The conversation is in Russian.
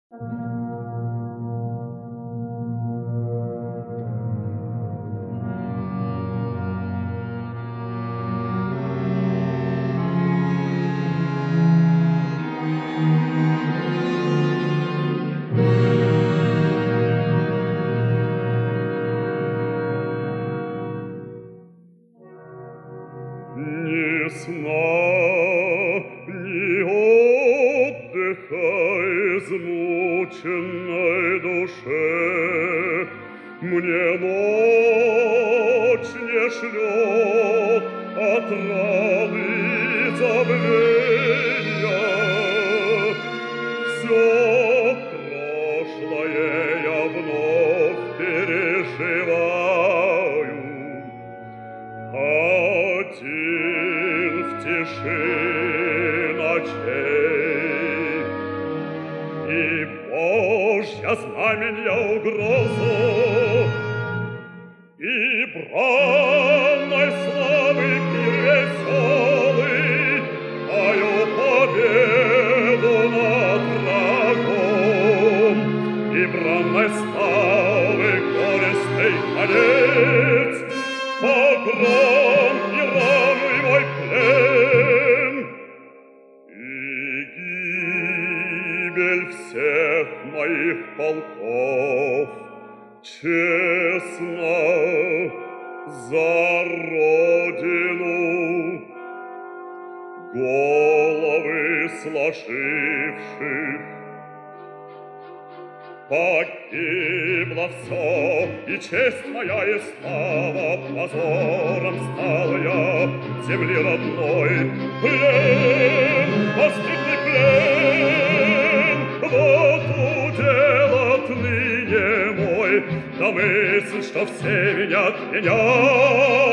Ни сна, ни отдыха измученной душе мне ночь не шлет отрады и забвенья. Всё прошлое я вновь переживаю. Один в тиши ночей, и Божья знаменья угрозу, и бранной славы пир веселый, мою победу над врагом, и бранной славы горестный конец, погром и рану и мой плен, и гибель всех моих полков честно за родину головы сложивших. Погибло всё, и честь моя, и слава, позором стала я земли родной. Плен, постыдный плен, вот удел отныне мой, да мысль, что все винят меня.